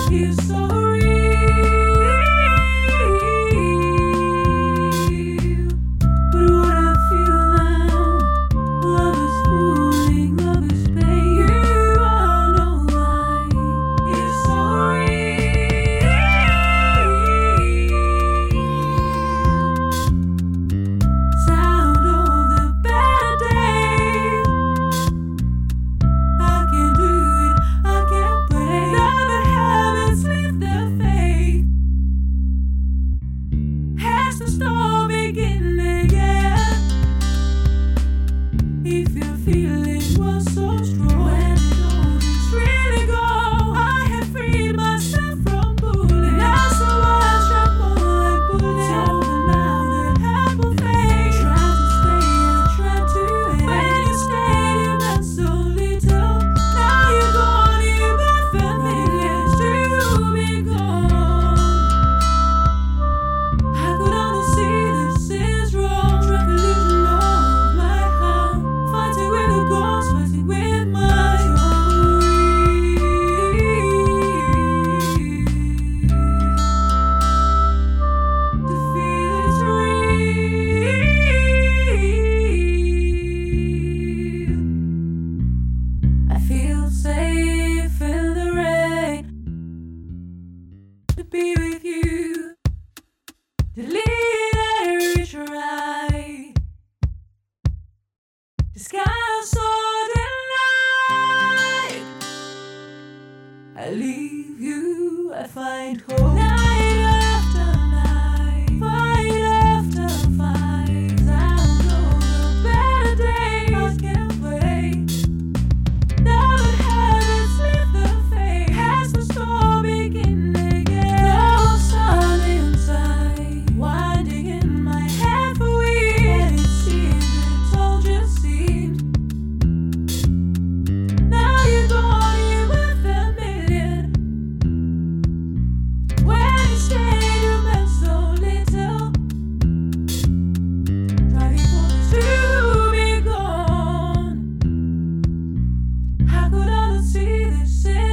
I leave you, I find hope. Night after night, fight after fight. Sound of the better days can't wait. Never had it slip the fate. Has the storm begin again? The sun inside, winding in my head for weeks. And it seemed, it all just seemed. Now you're gone, you were familiar. When you stayed, you meant so little. Driving for us to be gone. How could I not see this?